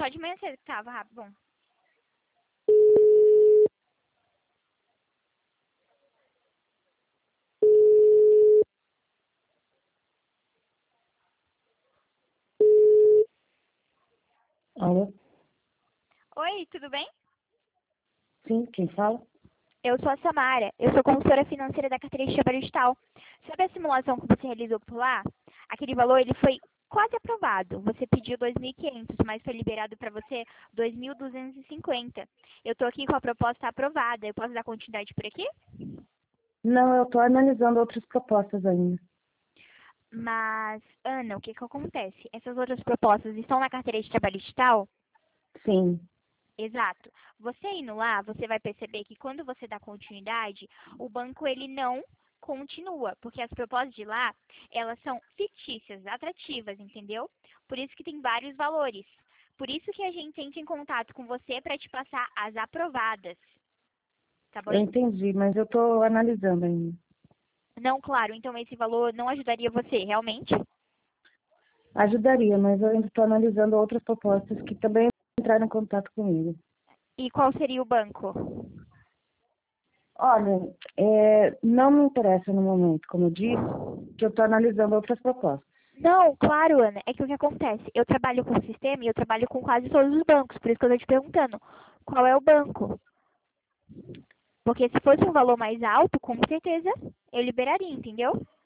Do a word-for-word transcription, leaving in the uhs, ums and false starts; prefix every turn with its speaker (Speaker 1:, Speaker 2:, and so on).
Speaker 1: só de manhã cedo que tava rápido. Bom.
Speaker 2: Alô?
Speaker 1: Oi, tudo bem?
Speaker 2: Sim, quem fala?
Speaker 1: Eu sou a Samara, eu sou consultora financeira da carteira de trabalho digital. Sabe a simulação que você realizou por lá? Aquele valor, ele foi quase aprovado. Você pediu dois mil e quinhentos, mas foi liberado para você dois mil duzentos e cinquenta. Eu estou aqui com a proposta aprovada. Eu posso dar continuidade por aqui?
Speaker 2: Não, eu estou analisando outras propostas ainda.
Speaker 1: Mas, Ana, o que que acontece? Essas outras propostas estão na carteira de trabalho digital?
Speaker 2: Sim.
Speaker 1: Exato. Você indo lá, você vai perceber que quando você dá continuidade, o banco ele não continua, porque as propostas de lá, elas são fictícias, atrativas, entendeu? Por isso que tem vários valores. Por isso que a gente entra em contato com você para te passar as aprovadas, tá bom?
Speaker 2: Eu entendi, mas eu estou analisando ainda.
Speaker 1: Não, claro, então esse valor não ajudaria você, realmente?
Speaker 2: Ajudaria, mas eu ainda estou analisando outras propostas que também entraram em contato comigo.
Speaker 1: E qual seria o banco?
Speaker 2: Olha, é, não me interessa no momento, como eu disse, que eu estou analisando outras propostas.
Speaker 1: Não, claro, Ana. É que o que acontece? Eu trabalho com o sistema e eu trabalho com quase todos os bancos. Por isso que eu estou te perguntando, qual é o banco? Porque se fosse um valor mais alto, com certeza eu liberaria, entendeu?